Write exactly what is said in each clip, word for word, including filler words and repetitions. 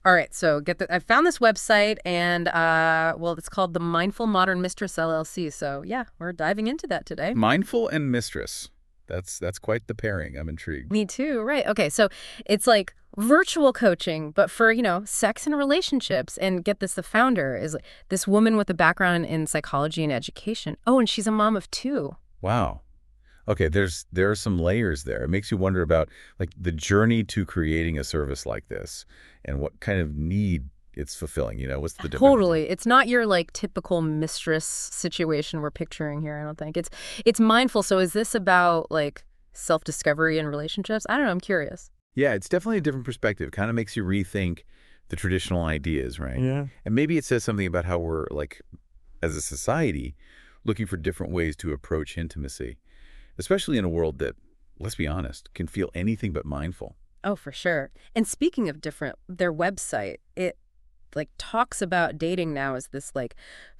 All right, so get the I found this website and uh well, it's called the Mindful Modern Mistress L L C. So, yeah, we're diving into that today. Mindful and mistress. That's that's quite the pairing. I'm intrigued. Me too. Right. Okay, so it's like virtual coaching but for, you know, sex and relationships. And get this, the founder is like this woman with a background in psychology and education. Oh, and she's a mom of two. Wow. Okay, there's there are some layers there. It makes you wonder about like the journey to creating a service like this and what kind of need it's fulfilling. You know, what's the difference? Totally. It's not your like typical mistress situation we're picturing here, I don't think. It's it's mindful. So is this about like self-discovery and relationships? I don't know, I'm curious. Yeah, it's definitely a different perspective. Kind of makes you rethink the traditional ideas, right? Yeah. And maybe it says something about how we're like, as a society, looking for different ways to approach intimacy, especially in a world that, let's be honest, can feel anything but mindful. Oh, for sure. And speaking of different, their website, it like talks about dating now as this like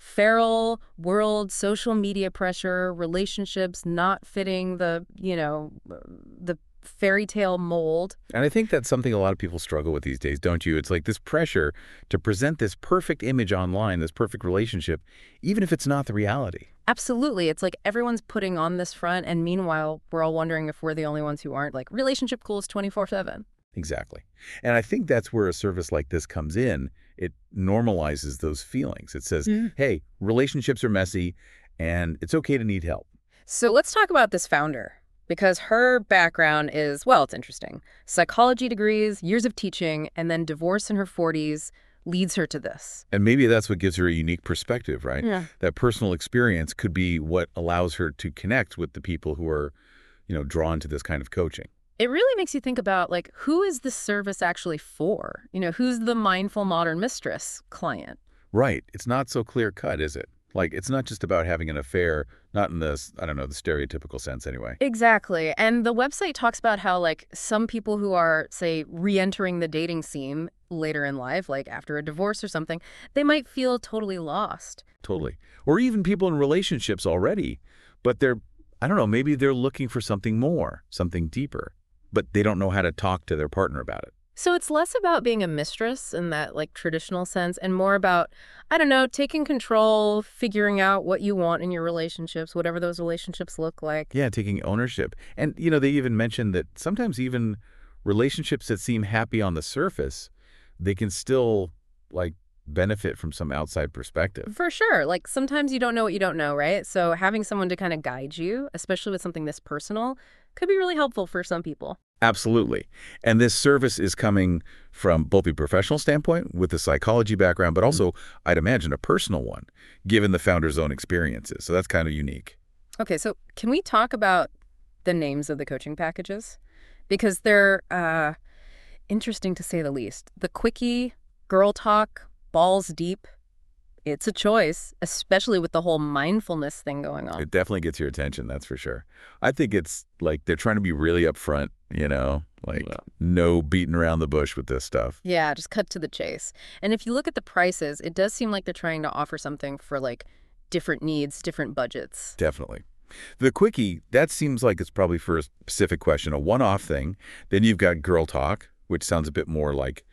feral world, social media pressure, relationships not fitting the, you know, the fairy tale mold. And I think that's something a lot of people struggle with these days, don't you? It's like this pressure to present this perfect image online, this perfect relationship, even if it's not the reality. Absolutely. It's like everyone's putting on this front, and meanwhile, we're all wondering if we're the only ones who aren't. Like, relationship goals twenty-four seven. Exactly. And I think that's where a service like this comes in. It normalizes those feelings. It says, Mm. hey, relationships are messy, and it's okay to need help. So let's talk about this founder, because her background is, well, it's interesting. Psychology degrees, years of teaching, and then divorce in her forties leads her to this. And maybe that's what gives her a unique perspective, right? Yeah. That personal experience could be what allows her to connect with the people who are, you know, drawn to this kind of coaching. It really makes you think about, like, who is this service actually for? You know, who's the mindful modern mistress client? Right. It's not so clear cut, is it? Like, it's not just about having an affair, not in this, I don't know, the stereotypical sense anyway. Exactly. And the website talks about how, like, some people who are, say, re-entering the dating scene later in life, like after a divorce or something, they might feel totally lost. Totally. Or even people in relationships already, but they're, I don't know, maybe they're looking for something more, something deeper, but they don't know how to talk to their partner about it. So it's less about being a mistress in that, like, traditional sense and more about, I don't know, taking control, figuring out what you want in your relationships, whatever those relationships look like. Yeah, taking ownership. And, you know, they even mentioned that sometimes even relationships that seem happy on the surface, they can still, like, benefit from some outside perspective. For sure. Like, sometimes you don't know what you don't know, right? So having someone to kind of guide you, especially with something this personal, could be really helpful for some people. Absolutely. And this service is coming from both a professional standpoint with a psychology background, but also, I'd imagine, a personal one, given the founder's own experiences. So that's kind of unique. Okay, so can we talk about the names of the coaching packages? Because they're uh, interesting to say the least. The Quickie, Girl Talk, Balls Deep, it's a choice, especially with the whole mindfulness thing going on. It definitely gets your attention, that's for sure. I think it's like they're trying to be really upfront, you know, like Yeah. no beating around the bush with this stuff. Yeah, just cut to the chase. And if you look at the prices, it does seem like they're trying to offer something for like different needs, different budgets. Definitely. The Quickie, that seems like it's probably for a specific question, a one-off thing. Then you've got Girl Talk, which sounds a bit more like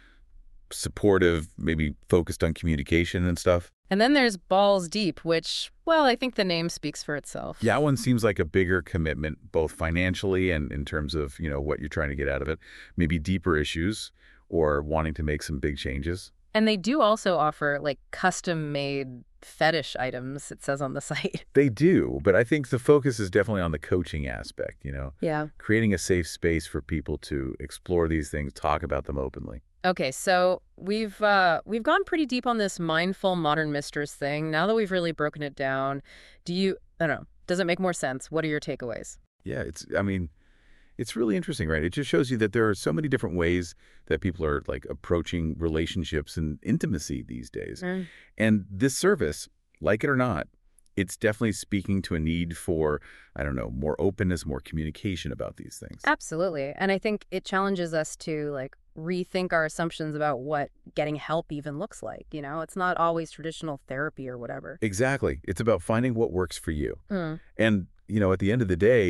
supportive, maybe focused on communication and stuff. And then there's Balls Deep, which, well, I think the name speaks for itself. Yeah, that one seems like a bigger commitment, both financially and in terms of, you know, what you're trying to get out of it. Maybe deeper issues or wanting to make some big changes. And they do also offer like custom-made fetish items, it says on the site. They do, but I think the focus is definitely on the coaching aspect, you know, Yeah. creating a safe space for people to explore these things, talk about them openly. Okay, so we've uh, we've gone pretty deep on this mindful modern mistress thing. Now that we've really broken it down, do you, I don't know, does it make more sense? What are your takeaways? Yeah, it's, I mean, it's really interesting, right? It just shows you that there are so many different ways that people are like approaching relationships and intimacy these days. Mm. And this service, like it or not, it's definitely speaking to a need for, I don't know, more openness, more communication about these things. Absolutely. And I think it challenges us to like rethink our assumptions about what getting help even looks like. You know, it's not always traditional therapy or whatever. Exactly. It's about finding what works for you. Mm. And, you know, at the end of the day,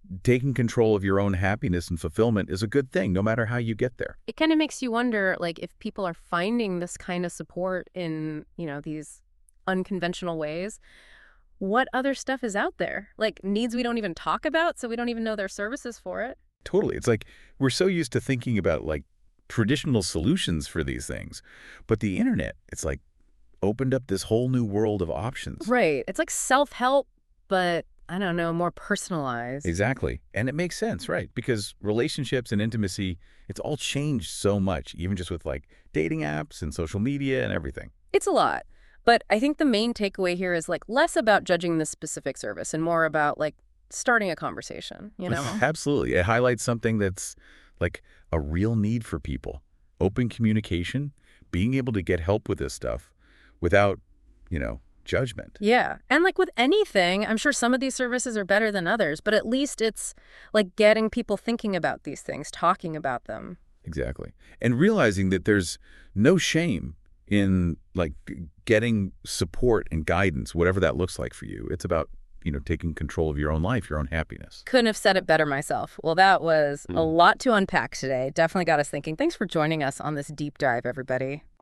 taking control of your own happiness and fulfillment is a good thing, no matter how you get there. It kind of makes you wonder, like, if people are finding this kind of support in, you know, these unconventional ways, what other stuff is out there? Like needs we don't even talk about, so we don't even know there are services for it. Totally. It's like we're so used to thinking about like traditional solutions for these things. But the internet, it's like opened up this whole new world of options. Right. It's like self-help, but I don't know, more personalized. Exactly. And it makes sense, right? Because relationships and intimacy, it's all changed so much, even just with like dating apps and social media and everything. It's a lot. But I think the main takeaway here is like less about judging the specific service and more about like starting a conversation, you know? Absolutely. It highlights something that's like a real need for people. Open communication, being able to get help with this stuff without, you know, judgment. Yeah. And like with anything, I'm sure some of these services are better than others, but at least it's like getting people thinking about these things, talking about them. Exactly. And realizing that there's no shame in like getting support and guidance, whatever that looks like for you. It's about, you know, taking control of your own life, your own happiness. Couldn't have said it better myself. Well, that was Mm. a lot to unpack today. Definitely got us thinking. Thanks for joining us on this deep dive, everybody.